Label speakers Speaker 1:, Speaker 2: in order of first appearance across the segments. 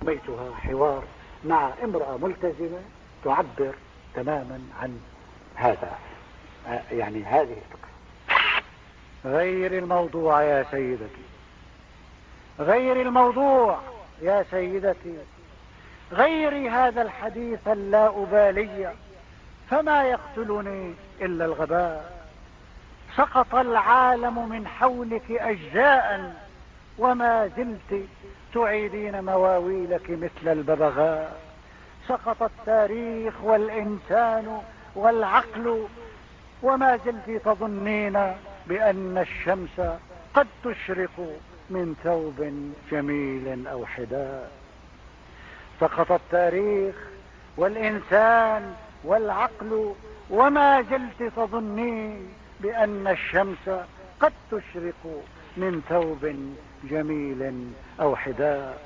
Speaker 1: بيتها حوار مع امرأة ملتزمة تعبر تماما عن هذا، يعني هذه الفكرة. غير الموضوع يا سيدتي، غير الموضوع يا سيدتي، غيري هذا الحديث اللا أبالي، فما يقتلني إلا الغباء. سقط العالم من حولك أجزاء، وما زلت تعيدين مواويلك مثل الببغاء. سقط التاريخ والإنسان والعقل، وما زلت تظنين بأن الشمس قد تشرق من ثوب جميل أو حداء. سقط التاريخ والإنسان والعقل، وما زلت تظنين بأن الشمس قد تشرق من ثوب جميل أو حداء.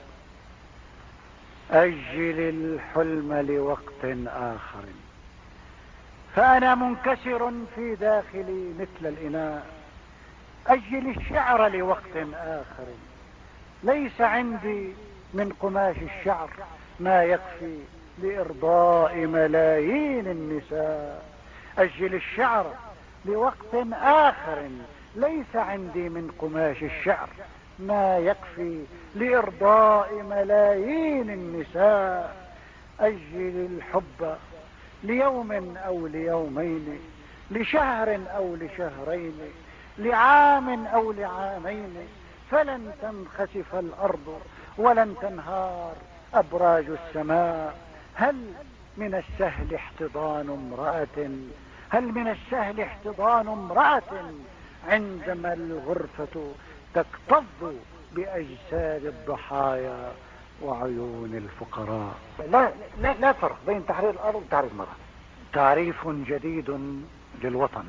Speaker 1: أجل الحلم لوقت آخر، فأنا منكسر في داخلي مثل الإناء. أجل الشعر لوقت آخر، ليس عندي من قماش الشعر ما يكفي لإرضاء ملايين النساء. أجل الشعر لوقت آخر، ليس عندي من قماش الشعر ما يكفي لإرضاء ملايين النساء. أجل الحب ليوم أو ليومين، لشهر أو لشهرين، لعام أو لعامين، فلن تنخسف الأرض ولن تنهار أبراج السماء. هل من السهل احتضان امرأة، هل من السهل احتضان امرأة عندما الغرفة تكتظ بأجساد الضحايا وعيون الفقراء؟ لا فرق بين تحرير الأرض وتحرير المرأة. تعريف جديد للوطن.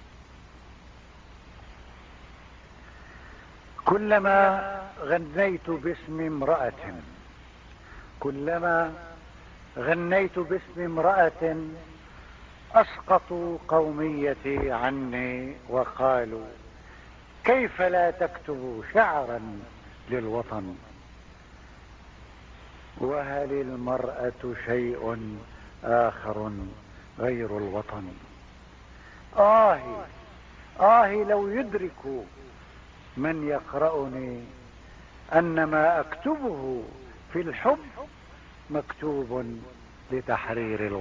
Speaker 1: كلما غنيت باسم امرأة، كلما غنيت باسم امرأة أسقطوا قوميتي عني وقالوا كيف لا تكتب شعرا للوطن. وهل المرأة شيء آخر غير الوطن؟ آه لو يدرك من يقرأني أن ما أكتبه في الحب مكتوب لتحرير الوطن.